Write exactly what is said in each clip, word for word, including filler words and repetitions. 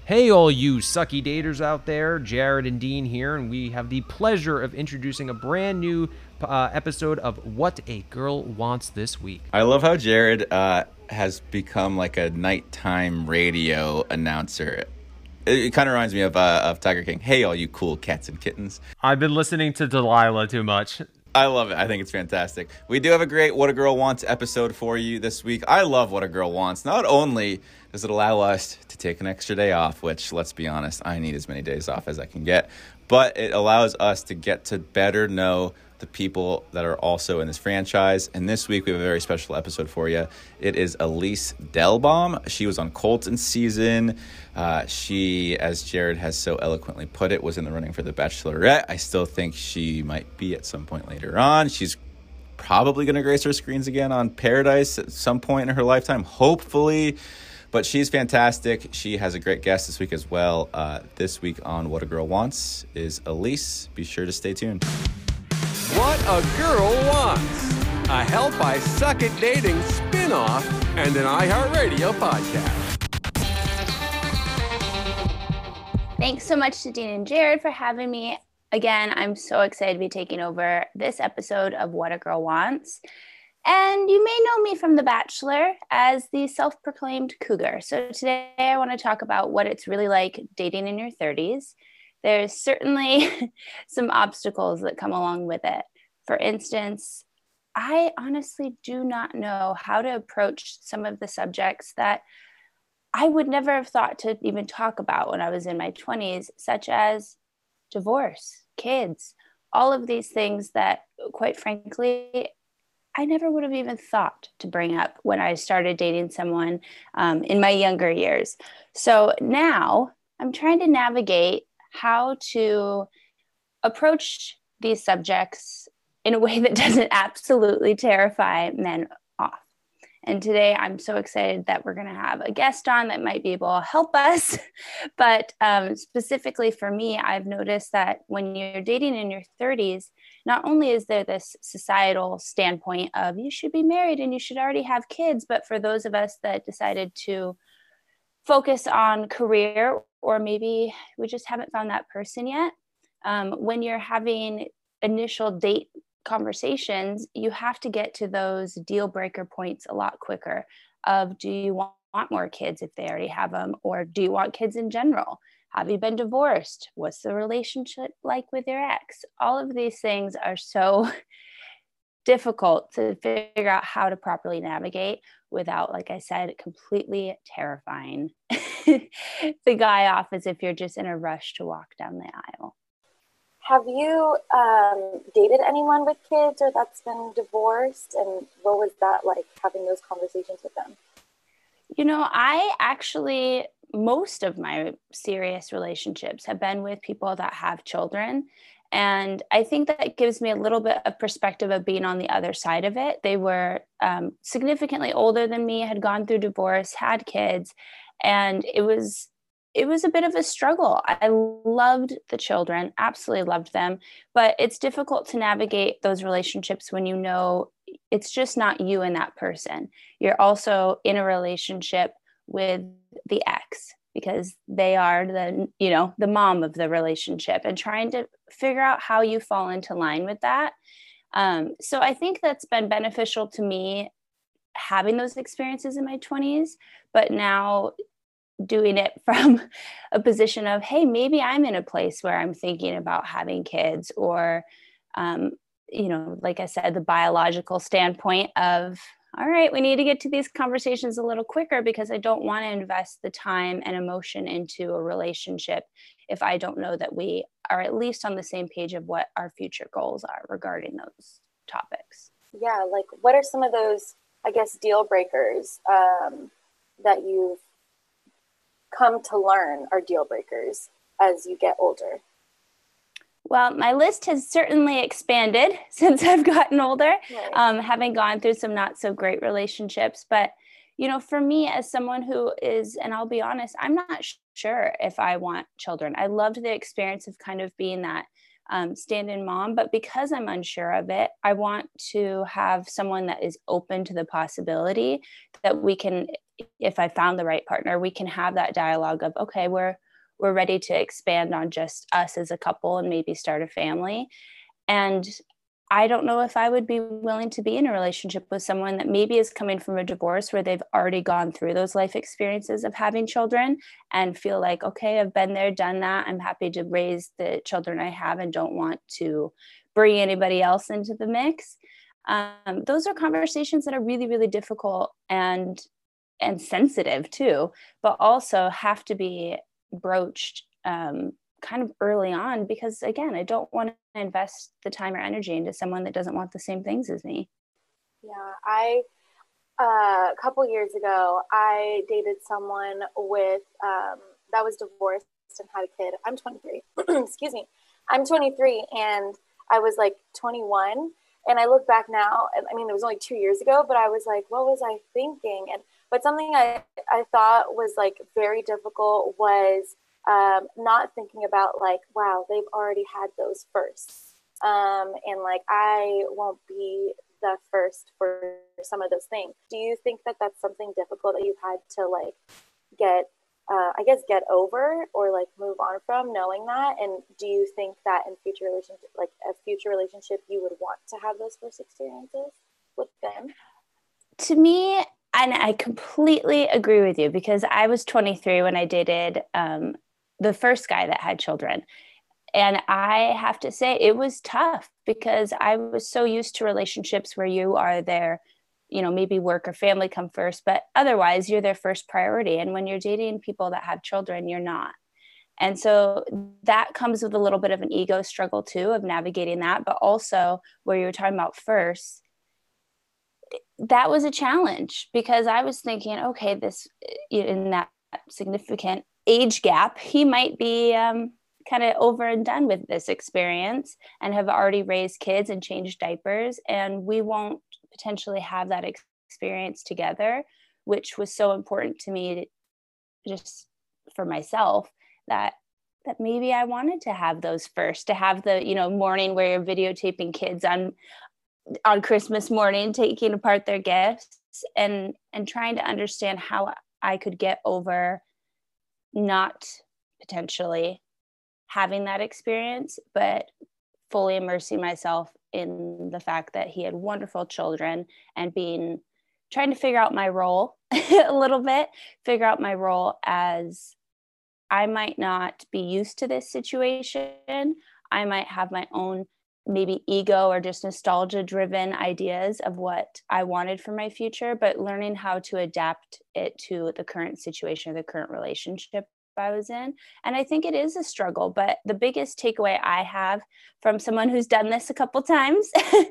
Hey, all you sucky daters out there, Jared and Dean here, and we have the pleasure of introducing a brand new uh, episode of What a Girl Wants this week. I love how Jared uh, has become like a nighttime radio announcer. It, it kind of reminds me of uh, of Tiger King. Hey, all you cool cats and kittens. I've been listening to Delilah too much. I love it. I think it's fantastic. We do have a great What a Girl Wants episode for you this week. I love What a Girl Wants. Not only does it allow us to take an extra day off, which, let's be honest, I need as many days off as I can get, but it allows us to get to better know the people that are also in this franchise. And this week we have a very special episode for you. It is Elise Delbaum. She was on Colton season. Uh, she, as Jared has so eloquently put it, was in the running for The Bachelorette. I still think she might be at some point later on. She's probably going to grace our screens again on Paradise at some point in her lifetime, hopefully. But she's fantastic. She has a great guest this week as well. Uh, this week on What a Girl Wants is Elise. Be sure to stay tuned. What a Girl Wants, a Help I Suck at Dating spin-off and an iHeartRadio podcast. Thanks so much to Dean and Jared for having me. Again, I'm so excited to be taking over this episode of What a Girl Wants. And you may know me from The Bachelor as the self-proclaimed cougar. So today I want to talk about what it's really like dating in your thirties. There's certainly some obstacles that come along with it. For instance, I honestly do not know how to approach some of the subjects that I would never have thought to even talk about when I was in my twenties, such as divorce, kids, all of these things that, quite frankly, I never would have even thought to bring up when I started dating someone um, in my younger years. So now I'm trying to navigate how to approach these subjects in a way that doesn't absolutely terrify men off. And today I'm so excited that we're going to have a guest on that might be able to help us. But um, specifically for me, I've noticed that when you're dating in your thirties, not only is there this societal standpoint of you should be married and you should already have kids, but for those of us that decided to focus on career, or maybe we just haven't found that person yet. Um, when you're having initial date conversations, you have to get to those deal breaker points a lot quicker of, do you want, want more kids if they already have them? Or do you want kids in general? Have you been divorced? What's the relationship like with your ex? All of these things are so difficult to figure out how to properly navigate without, like I said, completely terrifying the guy off as if you're just in a rush to walk down the aisle. Have you um, dated anyone with kids or that's been divorced? And what was that like, having those conversations with them? You know, I actually, most of my serious relationships have been with people that have children. And I think that gives me a little bit of perspective of being on the other side of it. They were um, significantly older than me, had gone through divorce, had kids, and it was it was a bit of a struggle. I loved the children, absolutely loved them, but it's difficult to navigate those relationships when you know it's just not you and that person. You're also in a relationship with the ex, because they are the, you know, the mom of the relationship, and trying to figure out how you fall into line with that. Um, so I think that's been beneficial to me, having those experiences in my twenties, but now doing it from a position of, hey, maybe I'm in a place where I'm thinking about having kids, or, um, you know, like I said, the biological standpoint of, all right, we need to get to these conversations a little quicker because I don't want to invest the time and emotion into a relationship if I don't know that we are at least on the same page of what our future goals are regarding those topics. Yeah, like what are some of those, I guess, deal breakers um, that you've come to learn are deal breakers as you get older? Well, my list has certainly expanded since I've gotten older, right. um, having gone through some not so great relationships. But, you know, for me as someone who is, and I'll be honest, I'm not sh- sure if I want children. I loved the experience of kind of being that um, stand-in mom, but because I'm unsure of it, I want to have someone that is open to the possibility that we can if I found the right partner, we can have that dialogue of, okay, we're, we're ready to expand on just us as a couple and maybe start a family. And I don't know if I would be willing to be in a relationship with someone that maybe is coming from a divorce where they've already gone through those life experiences of having children and feel like, okay, I've been there, done that. I'm happy to raise the children I have and don't want to bring anybody else into the mix. Um, those are conversations that are really, really difficult and and sensitive too, but also have to be broached um, kind of early on, because again, I don't want to invest the time or energy into someone that doesn't want the same things as me. Yeah, I, uh, a couple years ago, I dated someone with, um, that was divorced and had a kid. I'm twenty-three, excuse me. I'm twenty-three and I was like twenty-one. And I look back now, and I mean, it was only two years ago, but I was like, what was I thinking? And, but something I, I thought was like very difficult was um, not thinking about like, wow, they've already had those firsts. Um, and like, I won't be the first for some of those things. Do you think that that's something difficult that you've had to like get, uh, I guess, get over or like move on from, knowing that? And do you think that in future relationship, like a future relationship, you would want to have those first experiences with them? To me, and I completely agree with you, because I was twenty-three when I dated um, the first guy that had children. And I have to say it was tough because I was so used to relationships where you are there, you know, maybe work or family come first, but otherwise you're their first priority. And when you're dating people that have children, you're not. And so that comes with a little bit of an ego struggle too, of navigating that. But also where you were talking about first, that was a challenge because I was thinking, okay, this in that significant age gap, he might be um, kind of over and done with this experience and have already raised kids and changed diapers. And we won't potentially have that ex- experience together, which was so important to me to, just for myself, that that maybe I wanted to have those first, to have the, you know, morning where you're videotaping kids on on Christmas morning, taking apart their gifts and and trying to understand how I could get over not potentially having that experience, but fully immersing myself in the fact that he had wonderful children and being trying to figure out my role a little bit, figure out my role as I might not be used to this situation. I might have my own maybe ego or just nostalgia driven ideas of what I wanted for my future, but learning how to adapt it to the current situation or the current relationship I was in. And I think it is a struggle, but the biggest takeaway I have from someone who's done this a couple times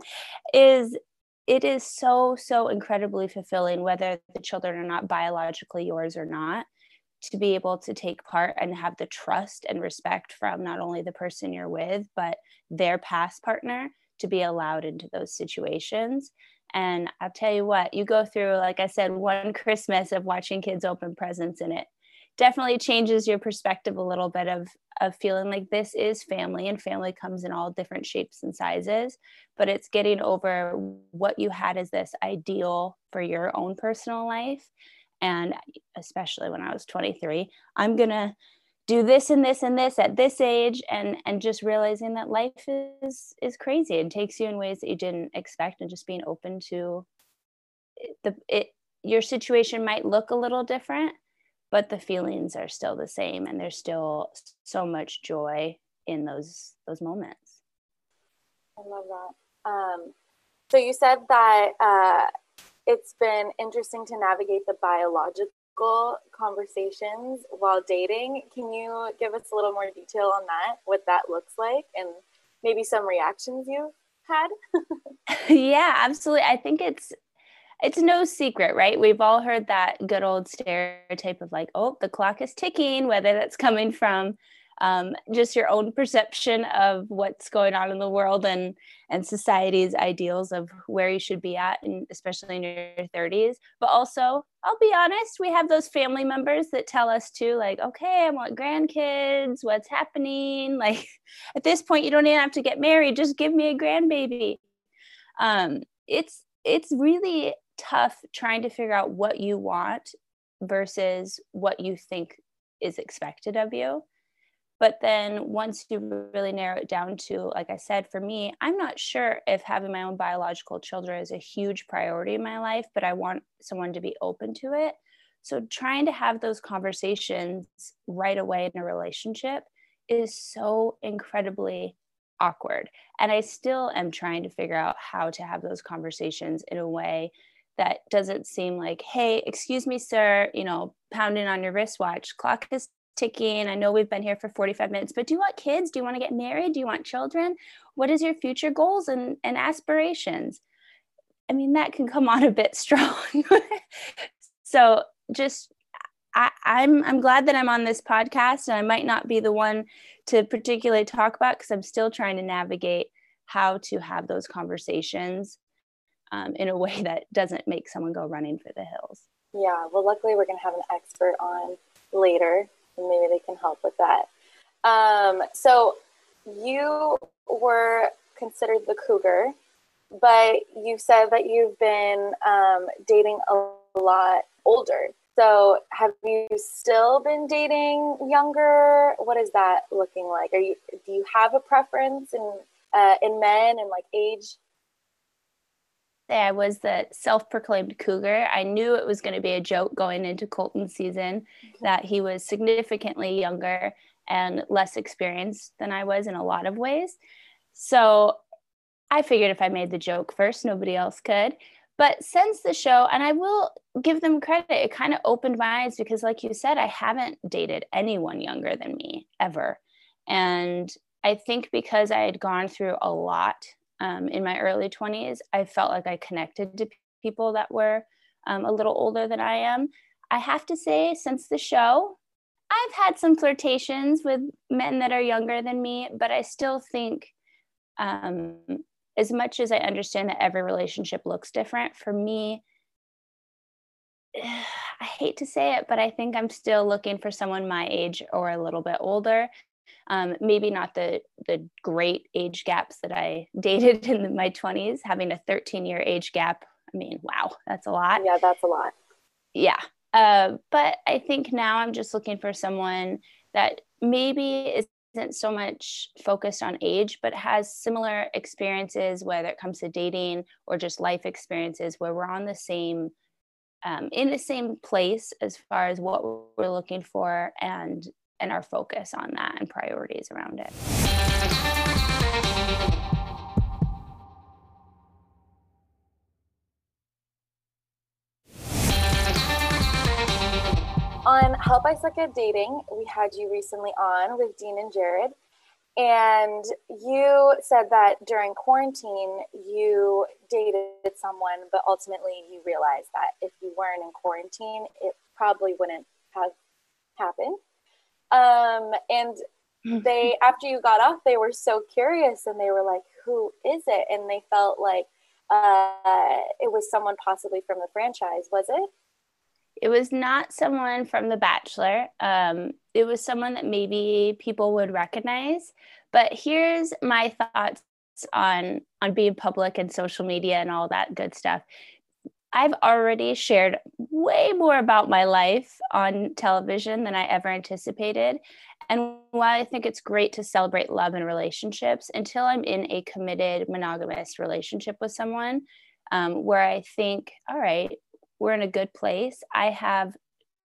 is it is so, so incredibly fulfilling, whether the children are not biologically yours or not, to be able to take part and have the trust and respect from not only the person you're with, but their past partner, to be allowed into those situations. And I'll tell you what, you go through, like I said, one Christmas of watching kids open presents, and it definitely changes your perspective a little bit of, of feeling like this is family, and family comes in all different shapes and sizes, but it's getting over what you had as this ideal for your own personal life. And especially when I was twenty-three, I'm going to do this and this and this at this age, and, and just realizing that life is, is crazy and takes you in ways that you didn't expect, and just being open to the, it, your situation might look a little different, but the feelings are still the same. And there's still so much joy in those, those moments. I love that. Um, so you said that, uh, it's been interesting to navigate the biological conversations while dating. Can you give us a little more detail on that, what that looks like, and maybe some reactions you had? Yeah, absolutely. I think it's it's no secret, right? We've all heard that good old stereotype of like, oh, the clock is ticking, whether that's coming from um, just your own perception of what's going on in the world and and society's ideals of where you should be at, and especially in your thirties. But also, I'll be honest, we have those family members that tell us too, like, okay, I want grandkids, what's happening? Like, at this point, you don't even have to get married, just give me a grandbaby. Um, it's it's really tough trying to figure out what you want versus what you think is expected of you. But then once you really narrow it down to, like I said, for me, I'm not sure if having my own biological children is a huge priority in my life, but I want someone to be open to it. So trying to have those conversations right away in a relationship is so incredibly awkward. And I still am trying to figure out how to have those conversations in a way that doesn't seem like, hey, excuse me, sir, you know, pounding on your wristwatch, clock is ticking. I know we've been here for forty-five minutes, but do you want kids? Do you want to get married? Do you want children? What is your future goals and, and aspirations? I mean, that can come on a bit strong. So just, I, I'm, I'm glad that I'm on this podcast, and I might not be the one to particularly talk about, because I'm still trying to navigate how to have those conversations um, in a way that doesn't make someone go running for the hills. Yeah, well, luckily we're going to have an expert on later, and maybe they can help with that. Um, so you were considered the cougar, but you said that you've been um, dating a lot older. So have you still been dating younger? What is that looking like? Are you, do you have a preference in, uh, in men and like age? I was the self-proclaimed cougar. I knew it was going to be a joke going into Colton season that he was significantly younger and less experienced than I was in a lot of ways. So I figured if I made the joke first, nobody else could. But since the show, and I will give them credit, it kind of opened my eyes, because like you said, I haven't dated anyone younger than me ever. And I think because I had gone through a lot Um, in my early twenties, I felt like I connected to people that were um, a little older than I am. I have to say, since the show, I've had some flirtations with men that are younger than me, but I still think, um, as much as I understand that every relationship looks different, for me, I hate to say it, but I think I'm still looking for someone my age or a little bit older. Um, maybe not the the great age gaps that I dated in my twenties. Having a thirteen year age gap, I mean, wow, that's a lot. Yeah, that's a lot. Yeah. Uh, but I think now I'm just looking for someone that maybe isn't so much focused on age, but has similar experiences, whether it comes to dating or just life experiences, where we're on the same, um, in the same place as far as what we're looking for, and and our focus on that and priorities around it. On Help I Suck at Dating, we had you recently on with Dean and Jared, and you said that during quarantine you dated someone, but ultimately you realized that if you weren't in quarantine, it probably wouldn't have happened. Um, and they, after you got off, they were so curious, and they were like, who is it? And they felt like uh, it was someone possibly from the franchise. Was it? It was not someone from The Bachelor. Um, it was someone that maybe people would recognize. But here's my thoughts on, on being public and social media and all that good stuff. I've already shared way more about my life on television than I ever anticipated. And while I think it's great to celebrate love and relationships, until I'm in a committed monogamous relationship with someone, um, where I think, all right, we're in a good place, I have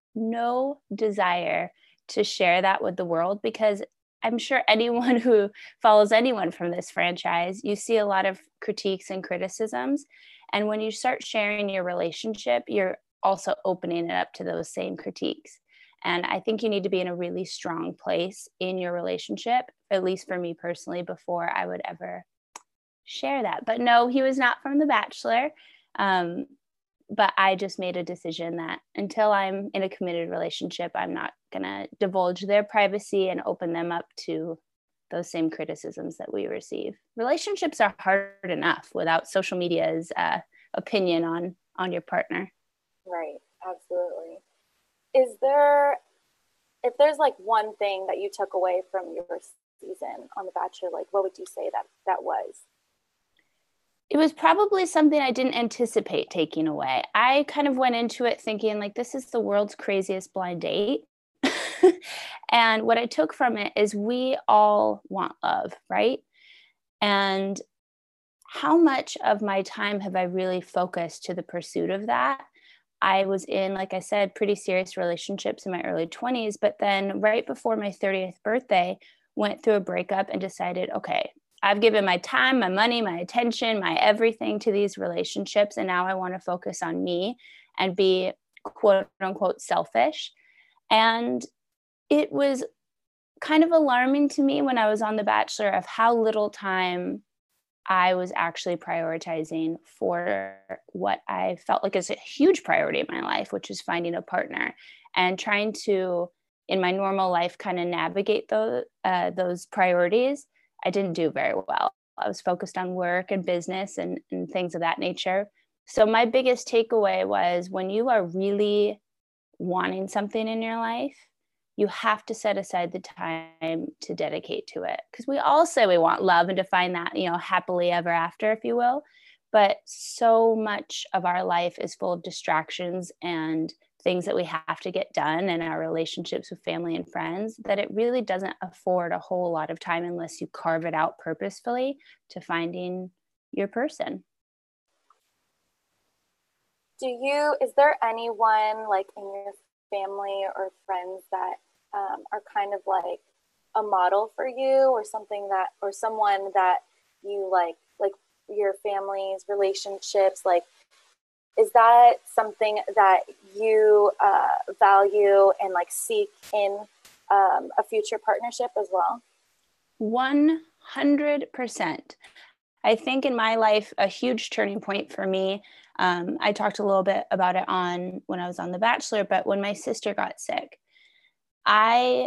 no desire to share that with the world, because I'm sure anyone who follows anyone from this franchise, you see a lot of critiques and criticisms. And when you start sharing your relationship, you're also opening it up to those same critiques. And I think you need to be in a really strong place in your relationship, at least for me personally, before I would ever share that. But no, he was not from The Bachelor. Um, but I just made a decision that until I'm in a committed relationship, I'm not going to divulge their privacy and open them up to those same criticisms that we receive. Relationships are hard enough without social media's uh, opinion on, on your partner. Right. Absolutely. Is there, if there's like one thing that you took away from your season on The Bachelor, like what would you say that that was? It was probably something I didn't anticipate taking away. I kind of went into it thinking like, this is the world's craziest blind date. And what I took from it is we all want love, right? And how much of my time have I really focused to the pursuit of that? I was in, like I said, pretty serious relationships in my early twenties, but then right before my thirtieth birthday, went through a breakup and decided, okay, I've given my time, my money, my attention, my everything to these relationships. And now I want to focus on me and be quote unquote selfish. And it was kind of alarming to me when I was on The Bachelor of how little time I was actually prioritizing for what I felt like is a huge priority in my life, which is finding a partner and trying to, in my normal life, kind of navigate those, uh, those priorities. I didn't do very well. I was focused on work and business and, and things of that nature. So my biggest takeaway was when you are really wanting something in your life, you have to set aside the time to dedicate to it. Because we all say we want love and to find that, you know, happily ever after, if you will. But so much of our life is full of distractions and things that we have to get done in our relationships with family and friends that it really doesn't afford a whole lot of time unless you carve it out purposefully to finding your person. Do you, is there anyone like in your family or friends that um, are kind of like a model for you or something that, or someone that you like, like your family's relationships, like, is that something that you uh, value and like seek in um, a future partnership as well? one hundred percent. I think in my life, a huge turning point for me, um, I talked a little bit about it on when I was on The Bachelor, but when my sister got sick, I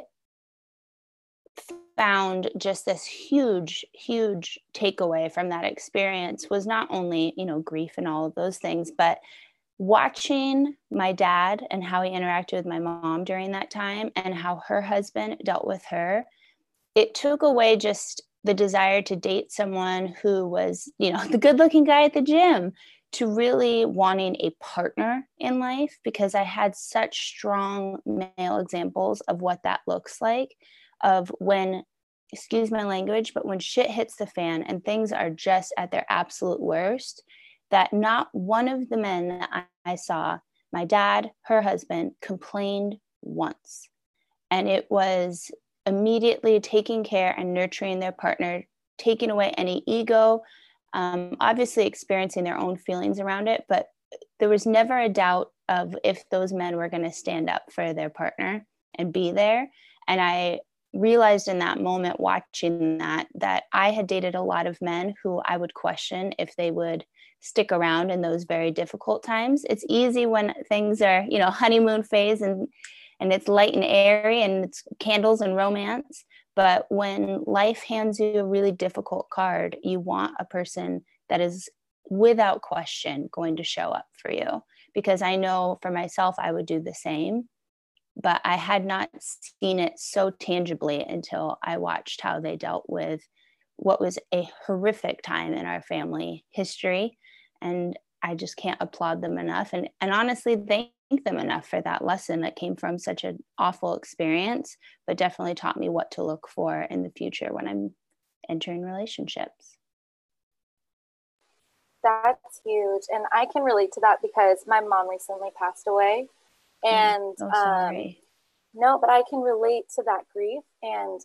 found just this huge, huge takeaway from that experience was not only, you know, grief and all of those things, but watching my dad and how he interacted with my mom during that time and how her husband dealt with her. It took away just the desire to date someone who was, you know, the good looking guy at the gym to really wanting a partner in life, because I had such strong male examples of what that looks like, of when, excuse my language, but when shit hits the fan and things are just at their absolute worst, that not one of the men that I, I saw, my dad, her husband, complained once. And it was immediately taking care and nurturing their partner, taking away any ego, um, obviously experiencing their own feelings around it, but there was never a doubt of if those men were going to stand up for their partner and be there. And I realized in that moment watching that, that I had dated a lot of men who I would question if they would stick around in those very difficult times. It's easy when things are, you know, honeymoon phase and and it's light and airy and it's candles and romance. But when life hands you a really difficult card, you want a person that is without question going to show up for you. Because I know for myself, I would do the same, but I had not seen it so tangibly until I watched how they dealt with what was a horrific time in our family history. And I just can't applaud them enough. And, and honestly, thank them enough for that lesson that came from such an awful experience, but definitely taught me what to look for in the future when I'm entering relationships. That's huge. And I can relate to that because my mom recently passed away. And oh, sorry. Um, no, but I can relate to that grief, and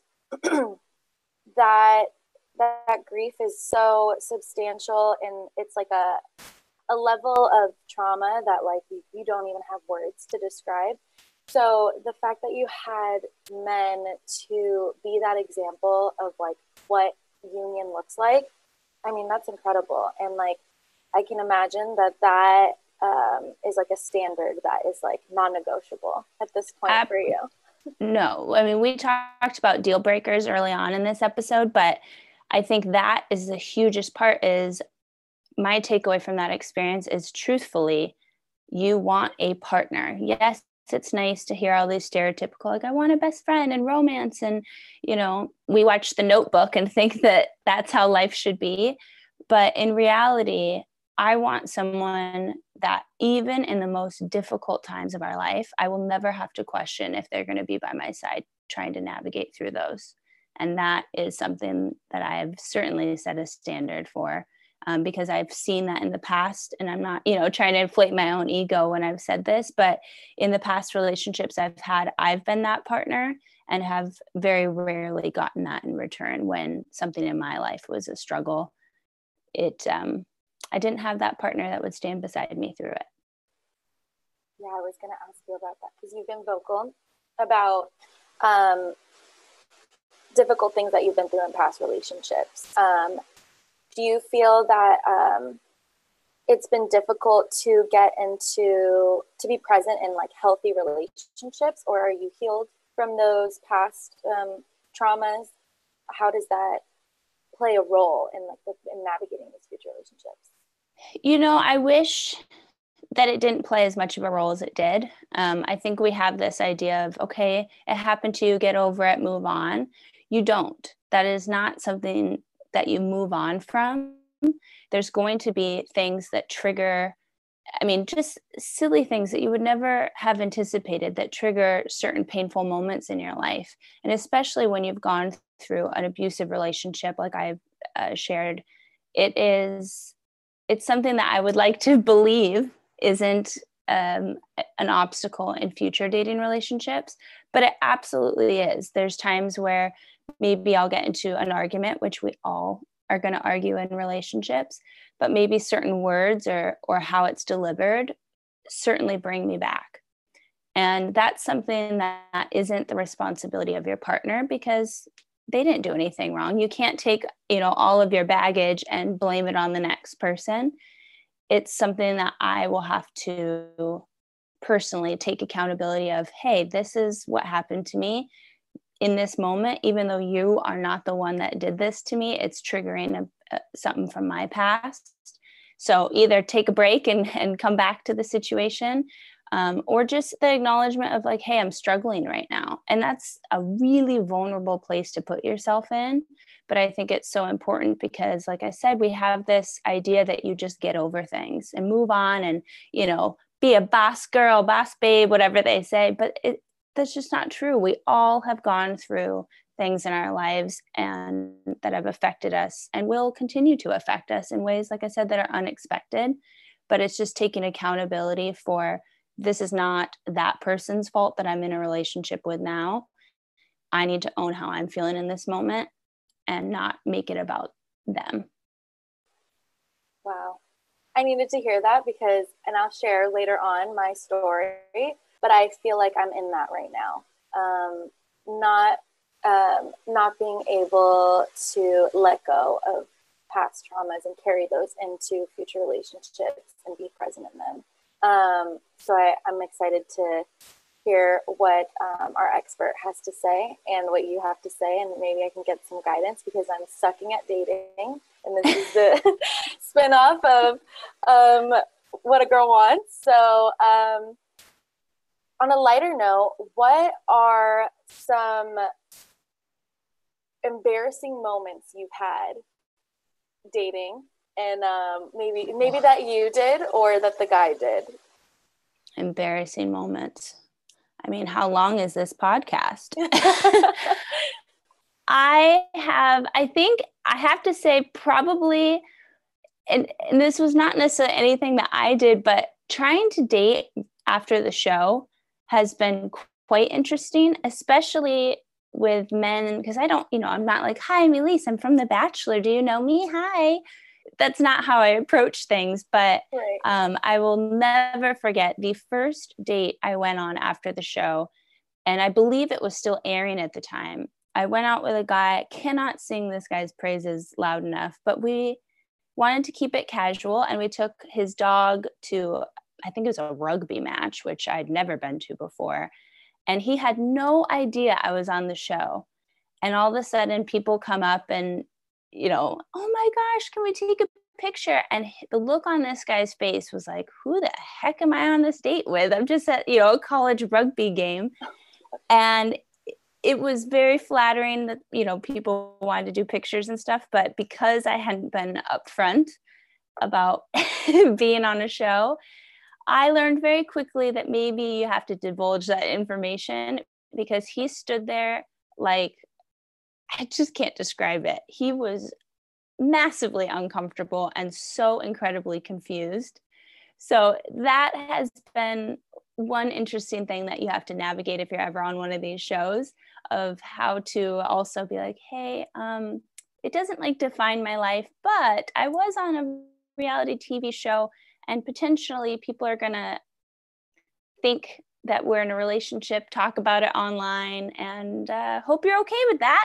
that that grief is so substantial, and it's like a a level of trauma that like you, you don't even have words to describe. So the fact that you had men to be that example of like what union looks like, I mean, that's incredible. And like, I can imagine that that um, is like a standard that is like non-negotiable at this point Ab- for you. No, I mean, we talked about deal breakers early on in this episode, but I think that is the hugest part. Is my takeaway from that experience is truthfully, you want a partner. Yes, it's nice to hear all these stereotypical, like I want a best friend and romance. And, you know, we watch The Notebook and think that that's how life should be. But in reality, I want someone that even in the most difficult times of our life, I will never have to question if they're going to be by my side trying to navigate through those. And that is something that I've certainly set a standard for, um, because I've seen that in the past. And I'm not, you know, trying to inflate my own ego when I've said this, but in the past relationships I've had, I've been that partner and have very rarely gotten that in return when something in my life was a struggle. It, um, I didn't have that partner that would stand beside me through it. Yeah, I was going to ask you about that because you've been vocal about um, difficult things that you've been through in past relationships. Um, do you feel that um, it's been difficult to get into, to be present in like healthy relationships, or are you healed from those past um, traumas? How does that play a role in like the, in navigating these future relationships? You know, I wish that it didn't play as much of a role as it did. Um, I think we have this idea of, okay, it happened to you, get over it, move on. You don't. That is not something that you move on from. There's going to be things that trigger, I mean, just silly things that you would never have anticipated that trigger certain painful moments in your life. And especially when you've gone through an abusive relationship, like I've uh, shared, it is... it's something that I would like to believe isn't um, an obstacle in future dating relationships, but it absolutely is. There's times where maybe I'll get into an argument, which we all are going to argue in relationships, but maybe certain words or or how it's delivered certainly bring me back. And that's something that isn't the responsibility of your partner because they didn't do anything wrong. You can't take, you know, all of your baggage and blame it on the next person. It's something that I will have to personally take accountability of, hey, this is what happened to me in this moment. Even though you are not the one that did this to me, it's triggering a, a, something from my past. So either take a break and, and come back to the situation, Um, or just the acknowledgement of like, hey, I'm struggling right now. And that's a really vulnerable place to put yourself in. But I think it's so important because, like I said, we have this idea that you just get over things and move on and, you know, be a boss girl, boss babe, whatever they say. But it, that's just not true. We all have gone through things in our lives and that have affected us and will continue to affect us in ways, like I said, that are unexpected. But it's just taking accountability for, this is not that person's fault that I'm in a relationship with now. I need to own how I'm feeling in this moment and not make it about them. Wow. I needed to hear that because, and I'll share later on my story, but I feel like I'm in that right now. Um, not, um, not being able to let go of past traumas and carry those into future relationships and be present in them. Um, so I, I'm excited to hear what um, our expert has to say and what you have to say, and maybe I can get some guidance because I'm sucking at dating, and this is the spinoff of um, What a Girl Wants. So um, on a lighter note, what are some embarrassing moments you've had dating? And um, maybe maybe that you did or that the guy did. Embarrassing moments. I mean, how long is this podcast? I have, I think I have to say probably, and, and this was not necessarily anything that I did, but trying to date after the show has been quite interesting, especially with men, because I don't, you know, I'm not like, hi, I'm Elise, I'm from The Bachelor. Do you know me? Hi. That's not how I approach things, but right. um, I will never forget the first date I went on after the show. And I believe it was still airing at the time. I went out with a guy. I cannot sing this guy's praises loud enough, but we wanted to keep it casual. And we took his dog to, I think it was a rugby match, which I'd never been to before. And he had no idea I was on the show. And all of a sudden people come up and, you know, oh my gosh, can we take a picture? And the look on this guy's face was like, who the heck am I on this date with? I'm just at, you know, a college rugby game. And it was very flattering that, you know, people wanted to do pictures and stuff, but because I hadn't been upfront about being on a show, I learned very quickly that maybe you have to divulge that information, because he stood there like, I just can't describe it. He was massively uncomfortable and so incredibly confused. So that has been one interesting thing that you have to navigate if you're ever on one of these shows, of how to also be like, hey, um, it doesn't like define my life, but I was on a reality T V show and potentially people are going to think that we're in a relationship, talk about it online, and uh, hope you're okay with that.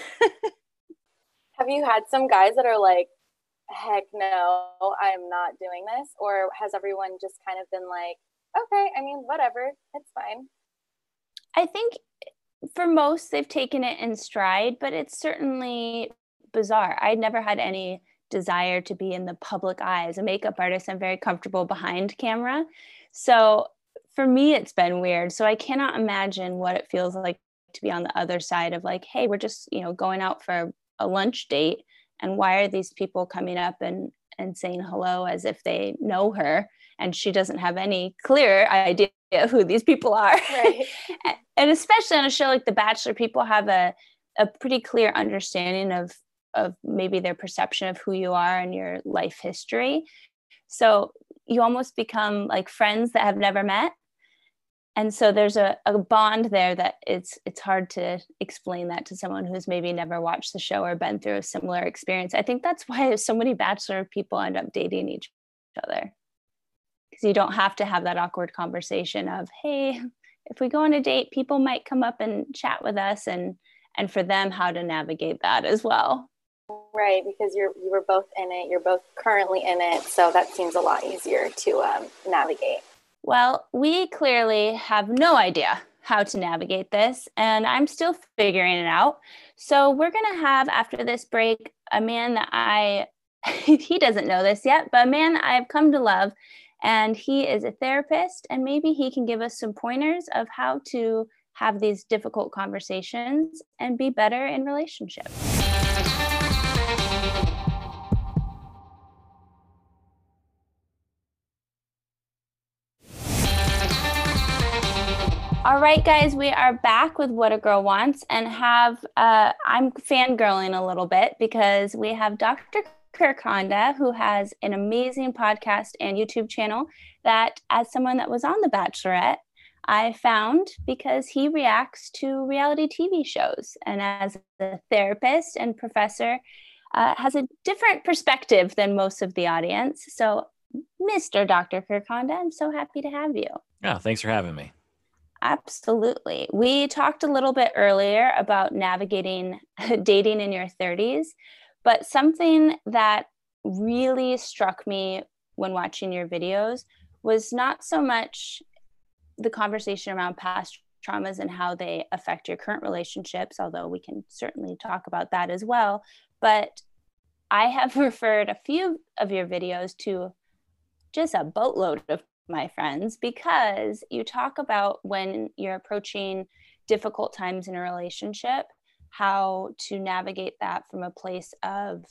Have you had some guys that are like, heck no, I'm not doing this? Or has everyone just kind of been like, okay, I mean, whatever, it's fine? I think for most, they've taken it in stride, but it's certainly bizarre. I'd never had any desire to be in the public eye. As a makeup artist, I'm very comfortable behind camera. So for me, it's been weird. So I cannot imagine what it feels like to be on the other side of like, hey, we're just, you know, going out for a lunch date. And why are these people coming up and, and saying hello as if they know her? And she doesn't have any clear idea who these people are. Right. And especially on a show like The Bachelor, people have a, a pretty clear understanding of, of maybe their perception of who you are and your life history. So you almost become like friends that have never met. And so there's a, a bond there that it's it's hard to explain that to someone who's maybe never watched the show or been through a similar experience. I think that's why so many Bachelor people end up dating each other. Because you don't have to have that awkward conversation of, hey, if we go on a date, people might come up and chat with us, and and for them, how to navigate that as well. Right, because you're you were both in it, you're both currently in it, so that seems a lot easier to um, navigate. Well, we clearly have no idea how to navigate this, and I'm still figuring it out. So we're going to have, after this break, a man that I, he doesn't know this yet, but a man that I've come to love, and he is a therapist, and maybe he can give us some pointers of how to have these difficult conversations and be better in relationships. All right, guys, we are back with What a Girl Wants, and have, uh, I'm fangirling a little bit because we have Doctor Kirk Honda, who has an amazing podcast and YouTube channel that, as someone that was on The Bachelorette, I found because he reacts to reality T V shows, and as a therapist and professor, uh, has a different perspective than most of the audience. So, Mister Doctor Kirk Honda, I'm so happy to have you. Yeah, thanks for having me. Absolutely. We talked a little bit earlier about navigating dating in your thirties, but something that really struck me when watching your videos was not so much the conversation around past traumas and how they affect your current relationships, although we can certainly talk about that as well. But I have referred a few of your videos to just a boatload of my friends, because you talk about when you're approaching difficult times in a relationship, how to navigate that from a place of,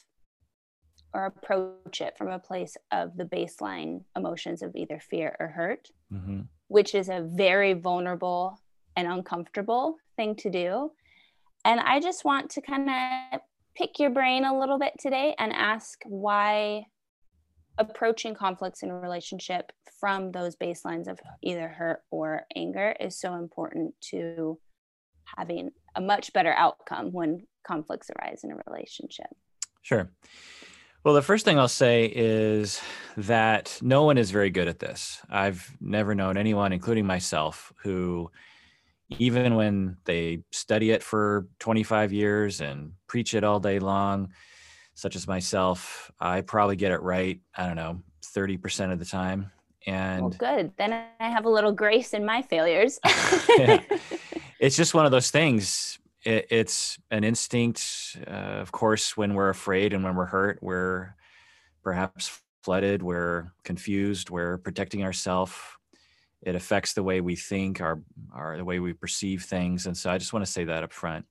or approach it from a place of the baseline emotions of either fear or hurt, mm-hmm. which is a very vulnerable and uncomfortable thing to do. And I just want to kind of pick your brain a little bit today and ask why approaching conflicts in a relationship from those baselines of either hurt or anger is so important to having a much better outcome when conflicts arise in a relationship. Sure. Well, the first thing I'll say is that no one is very good at this. I've never known anyone, including myself, who, even when they study it for twenty-five years and preach it all day long, such as myself, I probably get it right, I don't know, thirty percent of the time. And well, good. Then I have a little grace in my failures. Yeah. It's just one of those things. It, it's an instinct. Uh, of course, when we're afraid and when we're hurt, we're perhaps flooded, we're confused, we're protecting ourselves. It affects the way we think, our, our the way we perceive things. And so I just want to say that up front.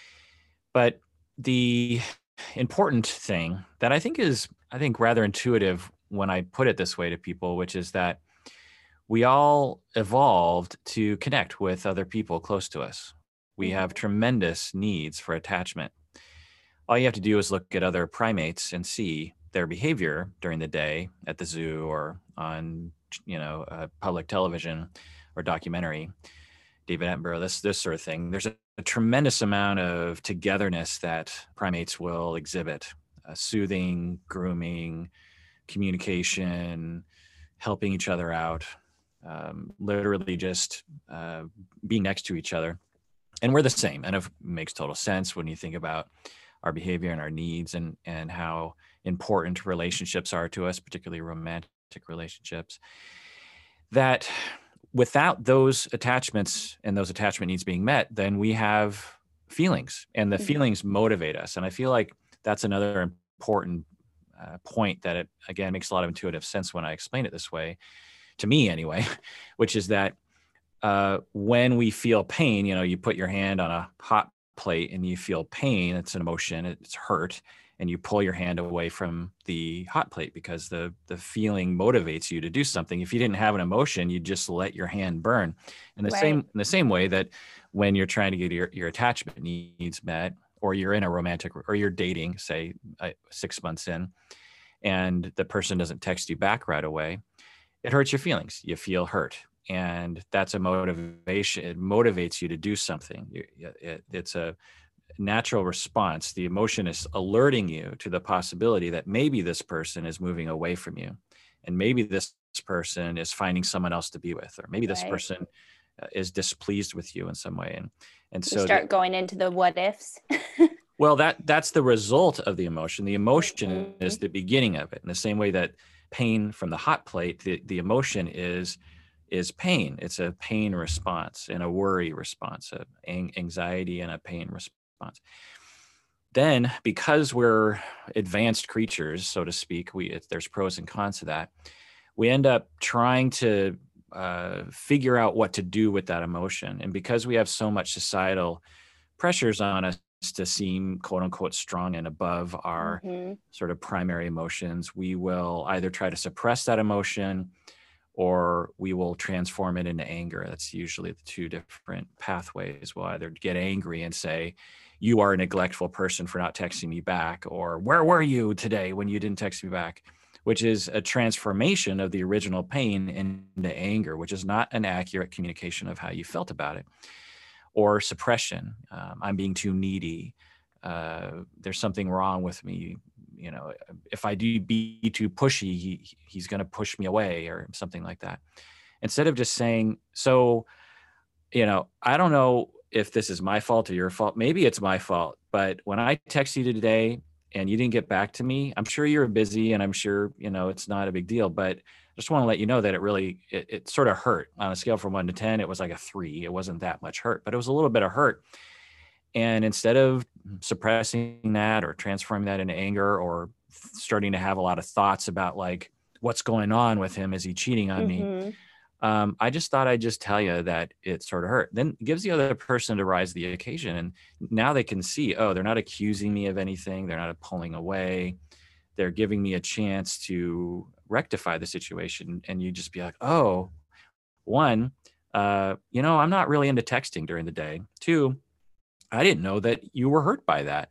But the important thing that I think is, I think, rather intuitive when I put it this way to people, which is that we all evolved to connect with other people close to us. We have tremendous needs for attachment. All you have to do is look at other primates and see their behavior during the day at the zoo or on, you know, uh, public television or documentary, David Attenborough, this this sort of thing. There's a, a tremendous amount of togetherness that primates will exhibit: uh, soothing, grooming, communication, helping each other out, um, literally just uh, being next to each other. And we're the same, and it makes total sense when you think about our behavior and our needs, and and how important relationships are to us, particularly romantic relationships. That without those attachments and those attachment needs being met, then we have feelings, and the mm-hmm. feelings motivate us. And I feel like that's another important uh, point that it, again, makes a lot of intuitive sense when I explain it this way, to me anyway, which is that uh, when we feel pain, you know, you put your hand on a hot plate and you feel pain, it's an emotion, it's hurt, and you pull your hand away from the hot plate because the the feeling motivates you to do something. If you didn't have an emotion, you'd just let your hand burn. In the right. same in the same way that when you're trying to get your, your attachment needs met, or you're in a romantic, or you're dating, say uh, six months in, and the person doesn't text you back right away, it hurts your feelings. You feel hurt. And that's a motivation. It motivates you to do something. It, it, it's a natural response. The emotion is alerting you to the possibility that maybe this person is moving away from you, and maybe this person is finding someone else to be with, or maybe this right. person is displeased with you in some way. And and so you start the, going into the what ifs. well, that that's the result of the emotion. The emotion mm-hmm. is the beginning of it. In the same way that pain from the hot plate, the, the emotion is is pain. It's a pain response and a worry response, a anxiety and a pain response. Then, because we're advanced creatures, so to speak, we it, there's pros and cons to that. We end up trying to uh, figure out what to do with that emotion. And because we have so much societal pressures on us to seem quote unquote strong and above our mm-hmm. sort of primary emotions, we will either try to suppress that emotion, or we will transform it into anger. That's usually the two different pathways. We'll either get angry and say, you are a neglectful person for not texting me back, or where were you today when you didn't text me back, which is a transformation of the original pain into anger, which is not an accurate communication of how you felt about it. Or suppression. Um, I'm being too needy. Uh, there's something wrong with me. You know, if I do be too pushy, he, he's going to push me away, or something like that. Instead of just saying, so, you know, I don't know if this is my fault or your fault. Maybe it's my fault. But when I text you today and you didn't get back to me, I'm sure you're busy, and I'm sure, you know, it's not a big deal. But I just want to let you know that it really, it, it sort of hurt. On a scale from one to ten, it was like a three. It wasn't that much hurt, but it was a little bit of hurt. And instead of suppressing that or transforming that into anger, or starting to have a lot of thoughts about like, what's going on with him? Is he cheating on mm-hmm. me? Um, I just thought I'd just tell you that it sort of hurt. Then it gives the other person to rise to the occasion. And now they can see, oh, they're not accusing me of anything. They're not pulling away. They're giving me a chance to rectify the situation. And you just be like, oh, one, uh, you know, I'm not really into texting during the day. Two, I didn't know that you were hurt by that.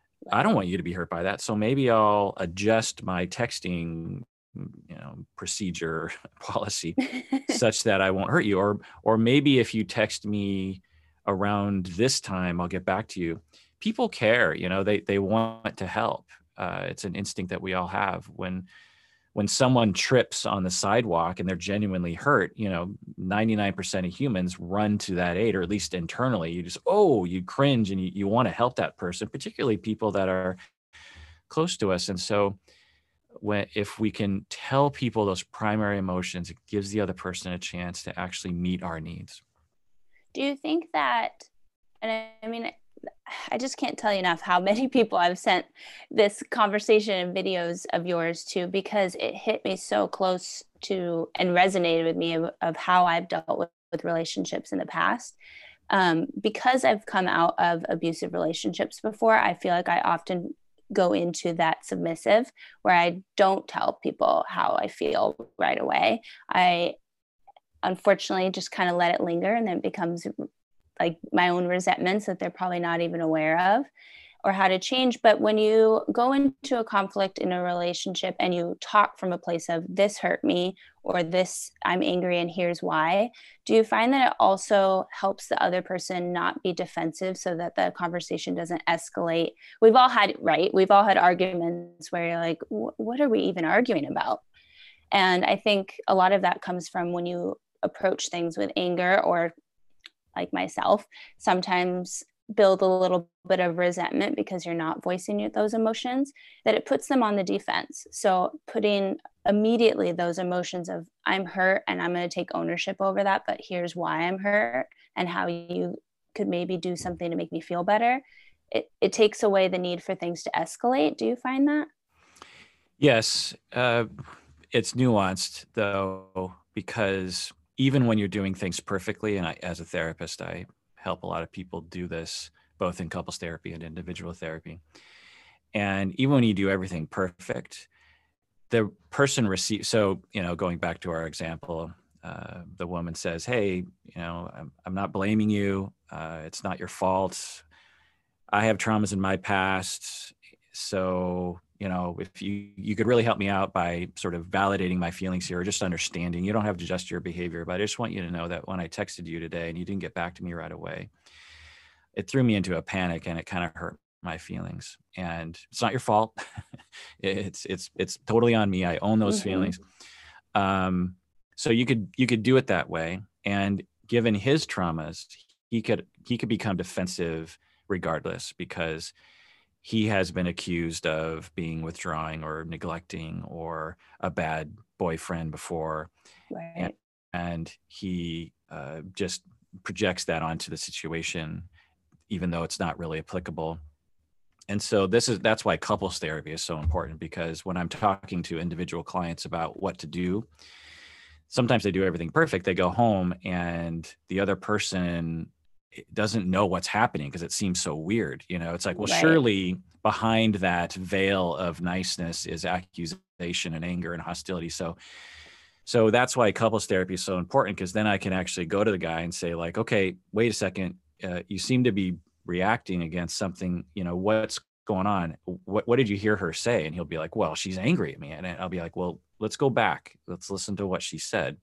I don't want you to be hurt by that. So maybe I'll adjust my texting, you know, procedure policy such that I won't hurt you. Or, or maybe if you text me around this time, I'll get back to you. People care, you know, they, they want to help. Uh, it's an instinct that we all have. When, when someone trips on the sidewalk and they're genuinely hurt, you know, ninety-nine percent of humans run to that aid, or at least internally, you just, oh, you cringe and you, you want to help that person, particularly people that are close to us. And so when, if we can tell people those primary emotions, it gives the other person a chance to actually meet our needs. Do you think that, and I, I mean, I just can't tell you enough how many people I've sent this conversation and videos of yours to, because it hit me so close to and resonated with me of, of how I've dealt with, with relationships in the past. Um, because I've come out of abusive relationships before, I feel like I often go into that submissive where I don't tell people how I feel right away. I unfortunately just kind of let it linger, and then it becomes like my own resentments that they're probably not even aware of or how to change. But when you go into a conflict in a relationship and you talk from a place of this hurt me or this, I'm angry and here's why, do you find that it also helps the other person not be defensive so that the conversation doesn't escalate? We've all had, right? We've all had arguments where you're like, what are we even arguing about? And I think a lot of that comes from when you approach things with anger, or like myself, sometimes build a little bit of resentment because you're not voicing those emotions, that it puts them on the defense. So putting immediately those emotions of I'm hurt and I'm going to take ownership over that, but here's why I'm hurt and how you could maybe do something to make me feel better. It, it takes away the need for things to escalate. Do you find that? Yes. Uh, it's nuanced though, because even when you're doing things perfectly, and I, as a therapist, I help a lot of people do this, both in couples therapy and individual therapy. And even when you do everything perfect, the person receives, so, you know, going back to our example, uh, the woman says, hey, you know, I'm, I'm not blaming you. Uh, it's not your fault. I have traumas in my past. So, you know, if you, you could really help me out by sort of validating my feelings here, or just understanding. You don't have to adjust your behavior, but I just want you to know that when I texted you today and you didn't get back to me right away, it threw me into a panic and it kind of hurt my feelings. And it's not your fault. it's, it's, it's totally on me. I own those mm-hmm. feelings. Um, so you could, you could do it that way. And given his traumas, he could, he could become defensive regardless, because he has been accused of being withdrawing or neglecting or a bad boyfriend before. Right. And, and he uh, just projects that onto the situation, even though it's not really applicable. And so this is, that's why couples therapy is so important, because when I'm talking to individual clients about what to do, sometimes they do everything perfect. They go home and the other person doesn't know what's happening because it seems so weird. You know, it's like, well, right. surely behind that veil of niceness is accusation and anger and hostility. So, so that's why couples therapy is so important, because then I can actually go to the guy and say like, okay, wait a second. Uh, you seem to be reacting against something, you know, what's going on? What, what did you hear her say? And he'll be like, well, she's angry at me. And I'll be like, well, let's go back. Let's listen to what she said.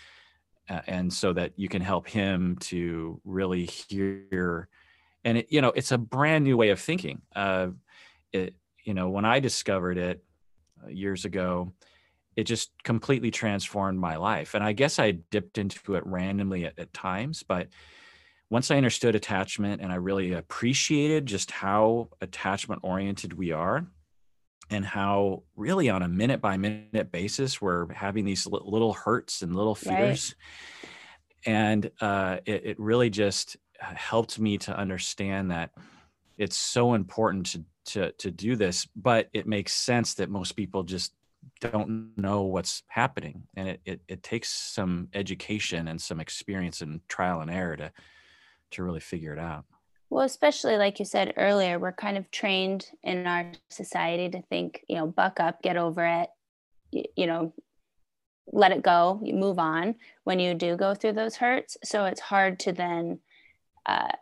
Uh, and so that you can help him to really hear. And, it, you know, it's a brand new way of thinking. Uh, it, you know, when I discovered it uh, years ago, it just completely transformed my life. And I guess I dipped into it randomly at, at times, but once I understood attachment and I really appreciated just how attachment oriented we are, and how really on a minute by minute basis, we're having these little hurts and little fears. Right. And uh, it, it really just helped me to understand that it's so important to, to, to do this, but it makes sense that most people just don't know what's happening. And it, it, it takes some education and some experience and trial and error to, to really figure it out. Well, especially like you said earlier, we're kind of trained in our society to think, you know, buck up, get over it, you, you know, let it go, you move on when you do go through those hurts. So it's hard to then uh,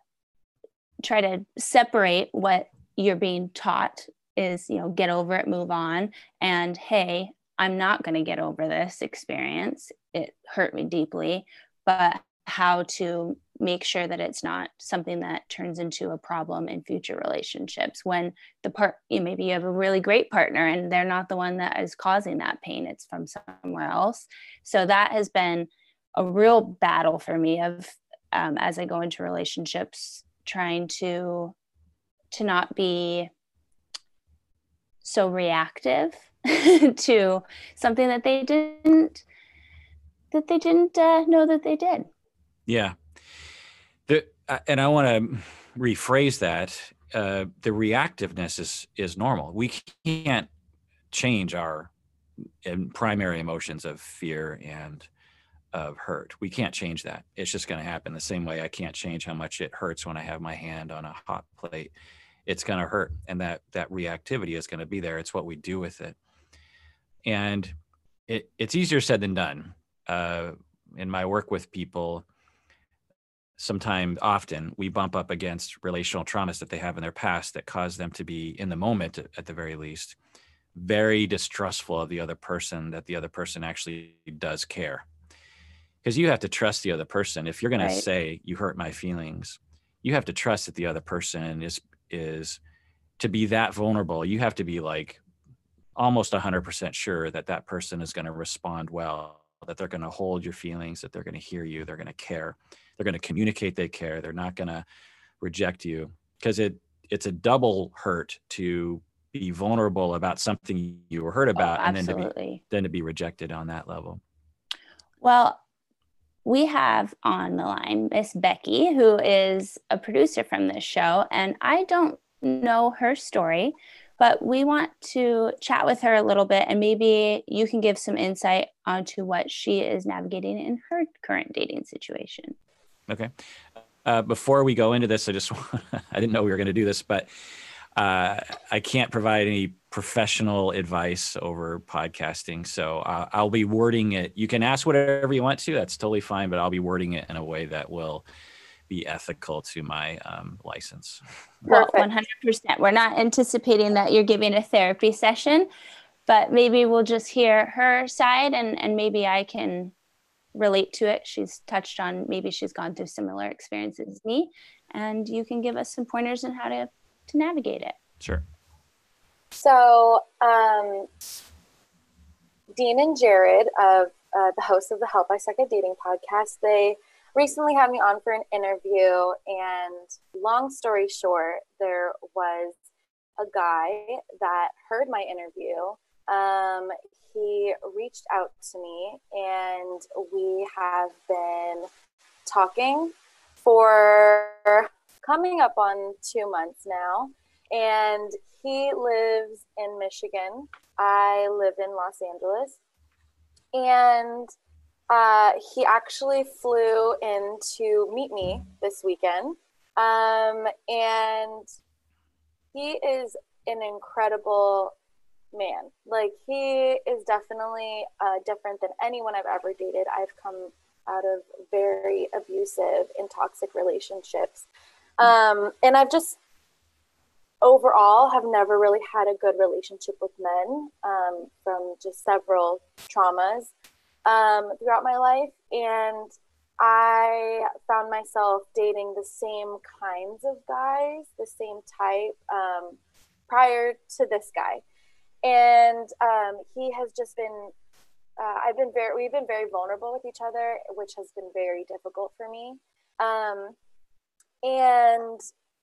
try to separate what you're being taught is, you know, get over it, move on. And hey, I'm not going to get over this experience. It hurt me deeply, but how to make sure that it's not something that turns into a problem in future relationships when the part, you know, maybe you have a really great partner and they're not the one that is causing that pain, it's from somewhere else. So that has been a real battle for me of um, as I go into relationships, trying to to not be so reactive to something that they didn't that they didn't uh, know that they did. Yeah. The, and I want to rephrase that, uh, the reactiveness is is normal. We can't change our primary emotions of fear and of hurt. We can't change that. It's just going to happen the same way I can't change how much it hurts when I have my hand on a hot plate. It's going to hurt. And that that reactivity is going to be there. It's what we do with it. And it, it's easier said than done. Uh, in my work with people, sometimes, often, we bump up against relational traumas that they have in their past that cause them to be, in the moment, at the very least, very distrustful of the other person, that the other person actually does care. Because you have to trust the other person. If you're going Right. to say, you hurt my feelings, you have to trust that the other person is, is to be that vulnerable. You have to be like almost one hundred percent sure that that person is going to respond well, that they're going to hold your feelings, that they're going to hear you, they're going to care, they're going to communicate they care, they're not going to reject you. Because it it's a double hurt to be vulnerable about something you were hurt about, Oh, and then to be absolutely. then to be rejected on that level. Well, we have on the line Miss Becky, who is a producer from this show, and I don't know her story, but we want to chat with her a little bit, and maybe you can give some insight onto what she is navigating in her current dating situation. Okay. Uh, before we go into this, I just want, I didn't know we were going to do this, but uh, I can't provide any professional advice over podcasting. So uh, I'll be wording it. You can ask whatever you want to. That's totally fine, but I'll be wording it in a way that will be ethical to my um, license. Well, Perfect. one hundred percent. We're not anticipating that you're giving a therapy session, but maybe we'll just hear her side, and, and maybe I can relate to it. She's touched on, maybe she's gone through similar experiences as me, and you can give us some pointers on how to, to navigate it. Sure. So, um, Dean and Jared, of uh, the hosts of the Help I Suck at Dating podcast, they recently had me on for an interview, and long story short, there was a guy that heard my interview. Um, he reached out to me, and we have been talking for coming up on two months now. And he lives in Michigan. I live in Los Angeles. And uh, he actually flew in to meet me this weekend. Um, and he is an incredible man. Like, he is definitely uh, different than anyone I've ever dated. I've come out of very abusive and toxic relationships. Um, and I've just overall have never really had a good relationship with men, um, from just several traumas um, throughout my life. And I found myself dating the same kinds of guys, the same type, um, prior to this guy. And um, he has just been, uh, I've been very, we've been very vulnerable with each other, which has been very difficult for me. Um, and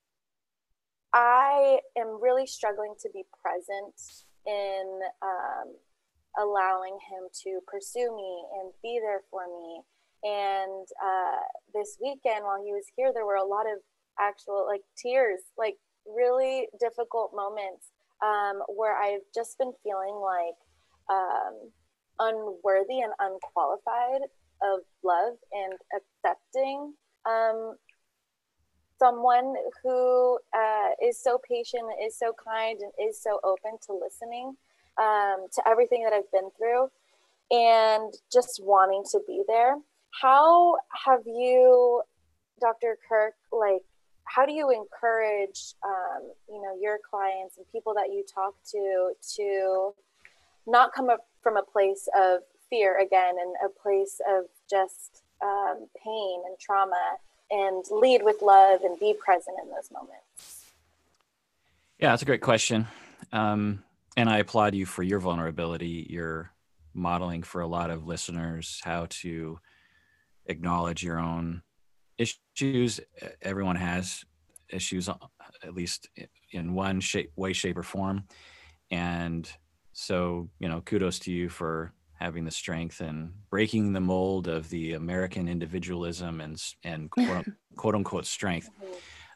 I am really struggling to be present in um, allowing him to pursue me and be there for me. And uh, this weekend, while he was here, there were a lot of actual like tears, like really difficult moments um, where I've just been feeling like um, unworthy and unqualified of love and accepting um, someone who uh, is so patient, is so kind, and is so open to listening um, to everything that I've been through, and just wanting to be there. How have you, Doctor Kirk, like, how do you encourage, um, you know, your clients and people that you talk to to not come up from a place of fear again, and a place of just um, pain and trauma, and lead with love and be present in those moments? Yeah, that's a great question. Um, and I applaud you for your vulnerability. You're modeling for a lot of listeners how to acknowledge your own issues. Everyone has issues, at least in one shape, way, shape, or form. And so, you know, kudos to you for having the strength and breaking the mold of the American individualism and and quote, quote unquote strength. Mm-hmm.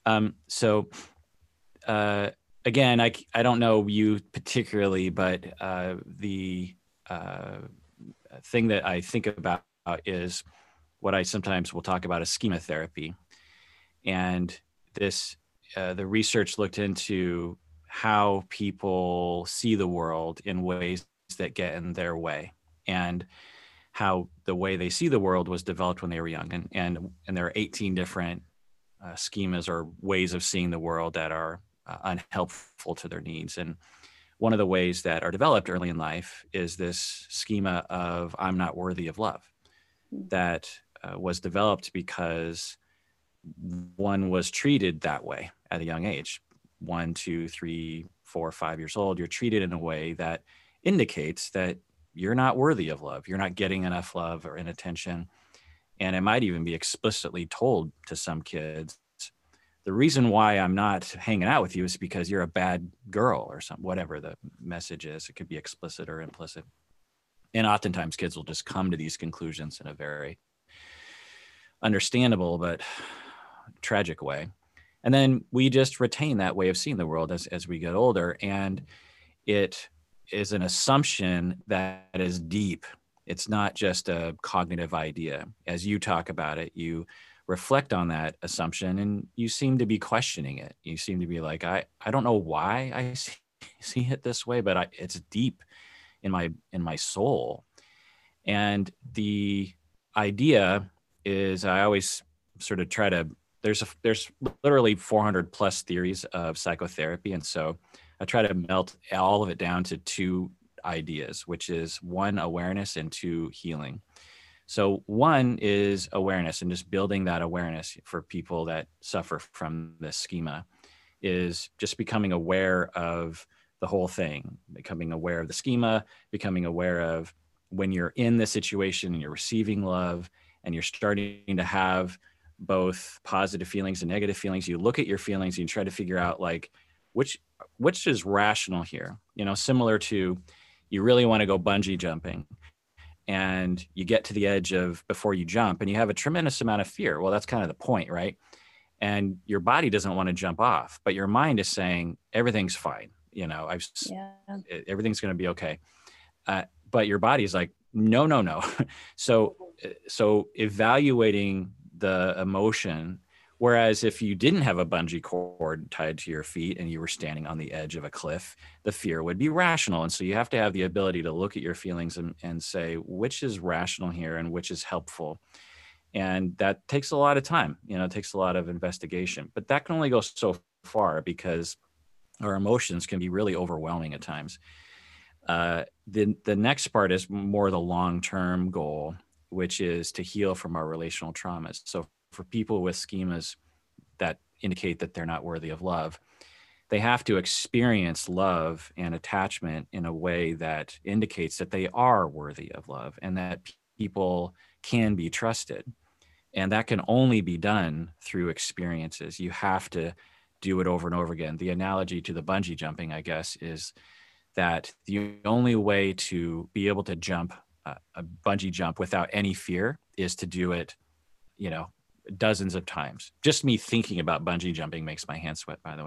Um, so uh, again, I, I don't know you particularly, but uh, the uh, thing that I think about is what I sometimes will talk about as schema therapy. And this, uh, the research looked into how people see the world in ways that get in their way, and how the way they see the world was developed when they were young. And, and, and there are eighteen different uh, schemas or ways of seeing the world that are uh, unhelpful to their needs. And one of the ways that are developed early in life is this schema of I'm not worthy of love, that uh, was developed because one was treated that way at a young age. One, two, three, four, five years old, you're treated in a way that indicates that you're not worthy of love. You're not getting enough love or attention. And it might even be explicitly told to some kids, the reason why I'm not hanging out with you is because you're a bad girl or something, whatever the message is. It could be explicit or implicit. And oftentimes kids will just come to these conclusions in a very understandable but tragic way. And then we just retain that way of seeing the world as, as we get older. And it is an assumption that is deep. It's not just a cognitive idea. As you talk about it, you reflect on that assumption and you seem to be questioning it. You seem to be like, I, I don't know why I see, see it this way, but I, it's deep in my, in my soul. And the idea is, I always sort of try to, there's a, there's literally four hundred plus theories of psychotherapy. And so I try to melt all of it down to two ideas, which is one, awareness, and two, healing. So one is awareness, and just building that awareness for people that suffer from this schema is just becoming aware of the whole thing, becoming aware of the schema, becoming aware of when you're in this situation and you're receiving love and you're starting to have both positive feelings and negative feelings. You look at your feelings and you try to figure out like, which, which is rational here, you know, similar to you really want to go bungee jumping and you get to the edge of before you jump and you have a tremendous amount of fear. Well, that's kind of the point, right? And your body doesn't want to jump off, but your mind is saying everything's fine. You know, I've, yeah. everything's going to be okay. Uh, but your body is like, no, no, no. so, so evaluating the emotion, whereas if you didn't have a bungee cord tied to your feet and you were standing on the edge of a cliff, the fear would be rational. And so you have to have the ability to look at your feelings and, and say, which is rational here and which is helpful. And that takes a lot of time, you know, it takes a lot of investigation, but that can only go so far because our emotions can be really overwhelming at times. Uh, the, the next part is more the long-term goal, which is to heal from our relational traumas. So for people with schemas that indicate that they're not worthy of love, they have to experience love and attachment in a way that indicates that they are worthy of love and that people can be trusted. And that can only be done through experiences. You have to do it over and over again. The analogy to the bungee jumping, I guess, is that the only way to be able to jump uh, a bungee jump without any fear is to do it, you know, dozens of times. Just me thinking about bungee jumping makes my hands sweat, by the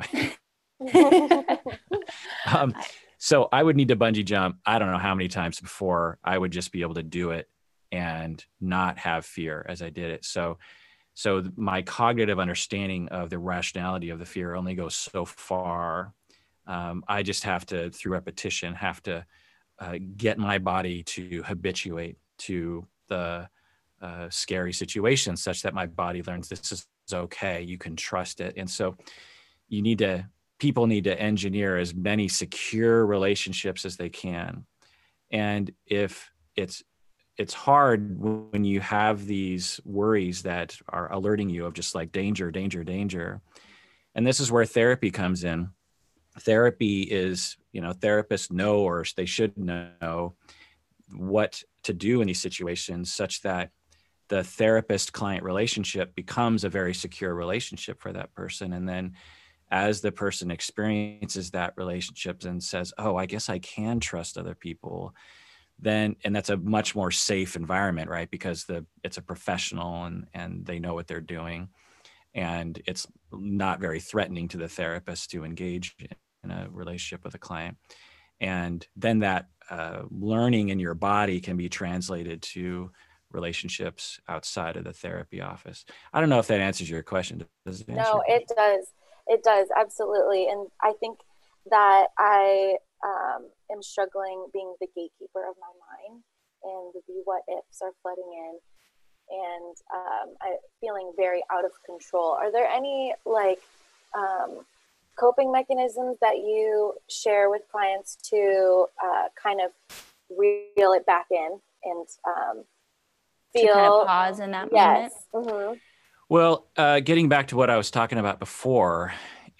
way. um, so I would need to bungee jump, I don't know how many times before I would just be able to do it and not have fear as I did it. So, so my cognitive understanding of the rationality of the fear only goes so far. Um, I just have to, through repetition, have to uh, get my body to habituate to the uh, scary situation such that my body learns this is okay, you can trust it. And so you need to, people need to engineer as many secure relationships as they can. And if it's, it's hard when you have these worries that are alerting you of just like danger, danger, danger. And this is where therapy comes in. Therapy is, you know, therapists know, or they should know what to do in these situations such that the therapist-client relationship becomes a very secure relationship for that person. And then as the person experiences that relationship and says, oh, I guess I can trust other people, then, and that's a much more safe environment, right? Because the it's a professional and, and they know what they're doing. And it's not very threatening to the therapist to engage in a relationship with a client. And then that uh, learning in your body can be translated to relationships outside of the therapy office. I don't know if that answers your question. Does it answer No, your it does. It does, absolutely. And I think that I um, am struggling being the gatekeeper of my mind, and the what ifs are flooding in, and um, I feeling very out of control. Are there any like um, coping mechanisms that you share with clients to uh, kind of reel it back in and um, feel to kind of pause in that yes. moment? Mm-hmm. Well, uh, getting back to what I was talking about before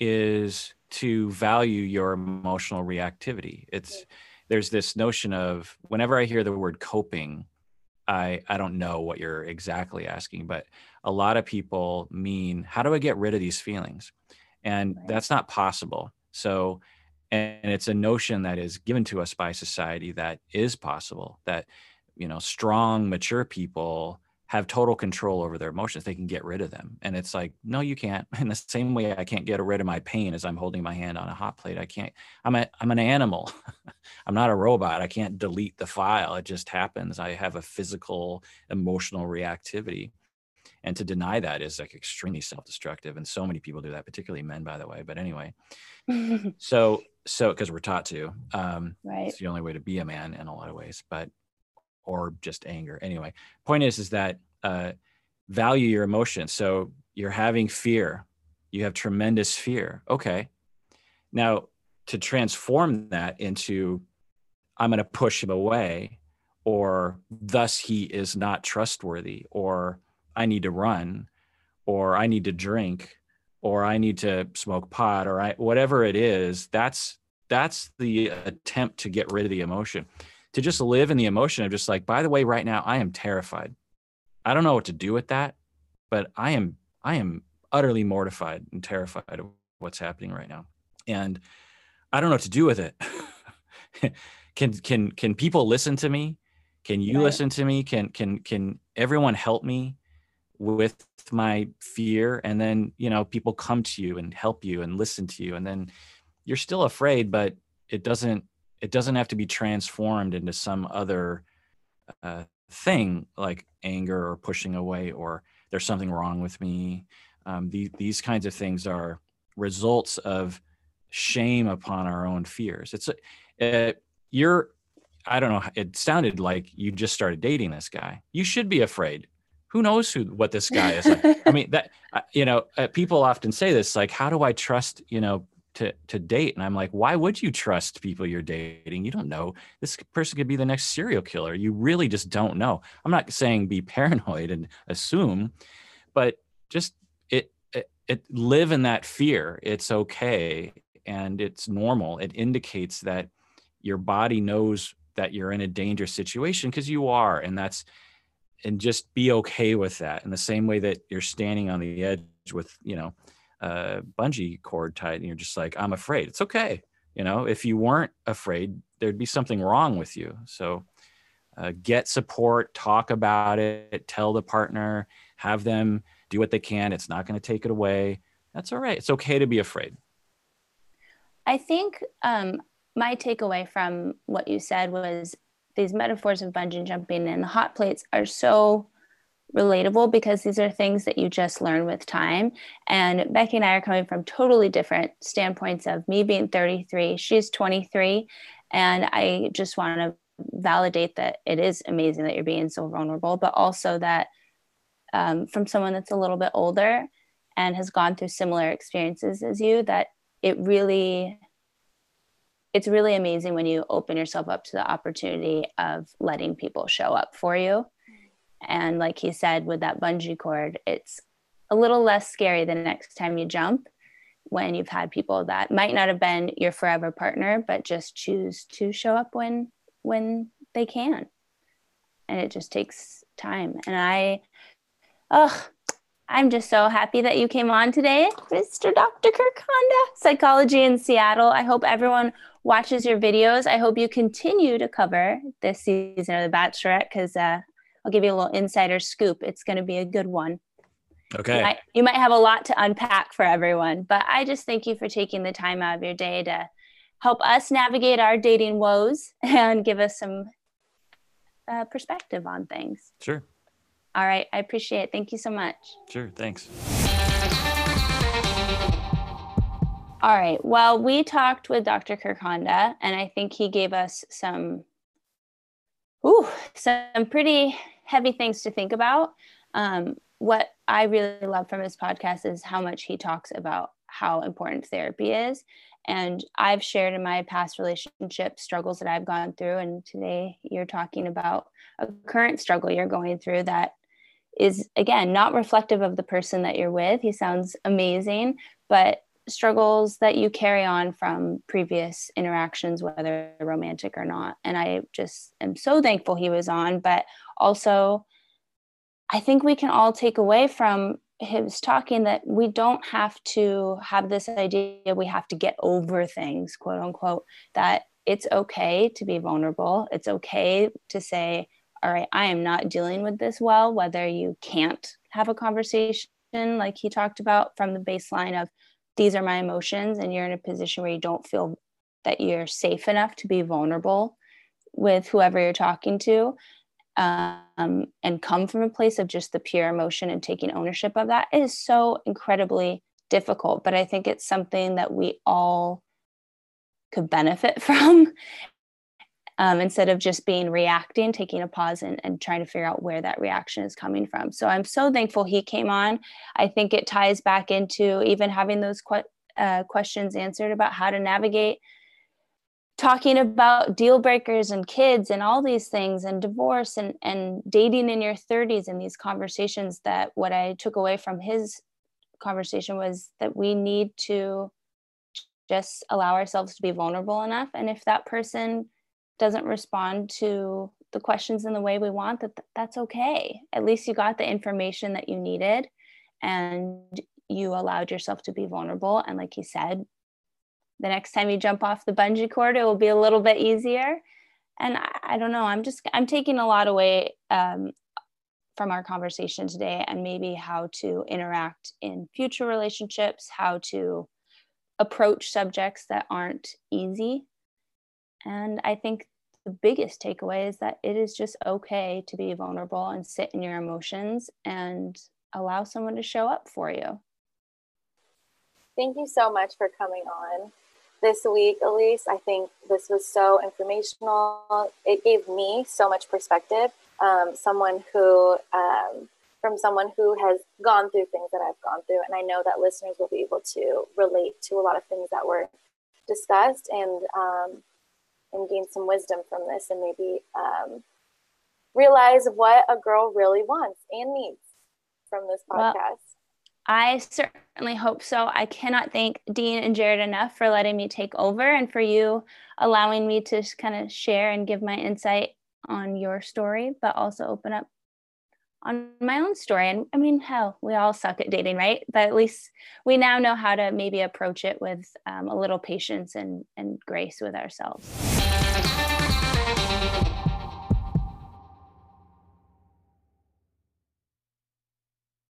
is to value your emotional reactivity. It's there's this notion of whenever I hear the word coping, I, I don't know what you're exactly asking, but a lot of people mean, how do I get rid of these feelings? And Right. that's not possible. So, and it's a notion that is given to us by society that is possible, that, you know, strong, mature people have total control over their emotions. They can get rid of them. And it's like, no, you can't. In the same way I can't get rid of my pain as I'm holding my hand on a hot plate. I can't, I'm a, I'm an animal. I'm not a robot. I can't delete the file. It just happens. I have a physical, emotional reactivity. And to deny that is like extremely self-destructive. And so many people do that, particularly men, by the way. But anyway, so, so, because we're taught to, um, Right. it's the only way to be a man in a lot of ways, but, or just anger. Anyway, point is, is that uh, value your emotions. So you're having fear. You have tremendous fear. Okay. Now, to transform that into, I'm going to push him away, or thus he is not trustworthy, or I need to run, or I need to drink, or I need to smoke pot, or I, whatever it is, that's, that's the attempt to get rid of the emotion. To just live in the emotion of just like, by the way, right now, I am terrified. I don't know what to do with that, but I am, I am utterly mortified and terrified of what's happening right now. And I don't know what to do with it. can, can, can people listen to me? Can you Right. listen to me? Can, can, can everyone help me with my fear? And then, you know, people come to you and help you and listen to you. And then you're still afraid, but it doesn't, it doesn't have to be transformed into some other uh, thing like anger or pushing away, or there's something wrong with me. Um, the, these kinds of things are results of shame upon our own fears. It's uh, you're, I don't know. It sounded like you just started dating this guy. You should be afraid. Who knows who, what this guy is like? I mean, that, uh, you know, uh, people often say this, like, how do I trust, you know, to, to date? And I'm like, why would you trust people you're dating? You don't know. This person could be the next serial killer. You really just don't know. I'm not saying be paranoid and assume, but just it, it, it live in that fear. It's okay. And it's normal. It indicates that your body knows that you're in a dangerous situation, because you are. And that's, and just be okay with that. In the same way that you're standing on the edge with, you know, uh, bungee cord tied, and you're just like, I'm afraid. It's okay. You know, if you weren't afraid, there'd be something wrong with you. So uh, get support, talk about it, tell the partner, have them do what they can. It's not going to take it away. That's all right. It's okay to be afraid. I think um, my takeaway from what you said was these metaphors of bungee jumping and the hot plates are so relatable, because these are things that you just learn with time. And Becky and I are coming from totally different standpoints of me being thirty-three, she's twenty-three. And I just want to validate that it is amazing that you're being so vulnerable, but also that um, from someone that's a little bit older and has gone through similar experiences as you, that it really, it's really amazing when you open yourself up to the opportunity of letting people show up for you. And like he said, with that bungee cord, it's a little less scary the next time you jump, when you've had people that might not have been your forever partner, but just choose to show up when, when they can. And it just takes time. And I, oh, I'm just so happy that you came on today, Mister Doctor Kirk Honda, Psychology in Seattle. I hope everyone watches your videos. I hope you continue to cover this season of The Bachelorette, because uh, I'll give you a little insider scoop. It's going to be a good one. Okay. You might, you might have a lot to unpack for everyone, but I just thank you for taking the time out of your day to help us navigate our dating woes and give us some uh, perspective on things. Sure. All right. I appreciate it. Thank you so much. Sure. Thanks. All right. Well, we talked with Doctor Kirk Honda, and I think he gave us some, ooh, some pretty heavy things to think about. Um, what I really love from his podcast is how much he talks about how important therapy is. And I've shared in my past relationship struggles that I've gone through. And today you're talking about a current struggle you're going through that is, again, not reflective of the person that you're with. He sounds amazing, but struggles that you carry on from previous interactions, whether romantic or not. And I just am so thankful he was on, but also I think we can all take away from his talking that we don't have to have this idea we have to get over things, quote unquote, that it's okay to be vulnerable. It's okay to say, all right, I am not dealing with this well, whether you can't have a conversation like he talked about from the baseline of these are my emotions, and you're in a position where you don't feel that you're safe enough to be vulnerable with whoever you're talking to. Um, and come from a place of just the pure emotion and taking ownership of that is so incredibly difficult. But I think it's something that we all could benefit from um, instead of just being reacting, taking a pause and, and trying to figure out where that reaction is coming from. So I'm so thankful he came on. I think it ties back into even having those que- uh, questions answered about how to navigate talking about deal breakers and kids and all these things and divorce and, and dating in your thirties and these conversations. That what I took away from his conversation was that we need to just allow ourselves to be vulnerable enough. And if that person doesn't respond to the questions in the way we want, that that's okay. At least you got the information that you needed and you allowed yourself to be vulnerable. And like he said, the next time you jump off the bungee cord, it will be a little bit easier. And I, I don't know, I'm just, I'm taking a lot away um, from our conversation today, and maybe how to interact in future relationships, how to approach subjects that aren't easy. And I think the biggest takeaway is that it is just okay to be vulnerable and sit in your emotions and allow someone to show up for you. Thank you so much for coming on this week, Elise. I think this was so informational. It gave me so much perspective. Um, someone who, um, from someone who has gone through things that I've gone through. And I know that listeners will be able to relate to a lot of things that were discussed and, um, and gain some wisdom from this, and maybe um, realize what a girl really wants and needs from this podcast. Well, I certainly hope so. I cannot thank Dean and Jared enough for letting me take over and for you allowing me to kind of share and give my insight on your story, but also open up on my own story. And I mean, hell, we all suck at dating, right? But at least we now know how to maybe approach it with um, a little patience and, and grace with ourselves.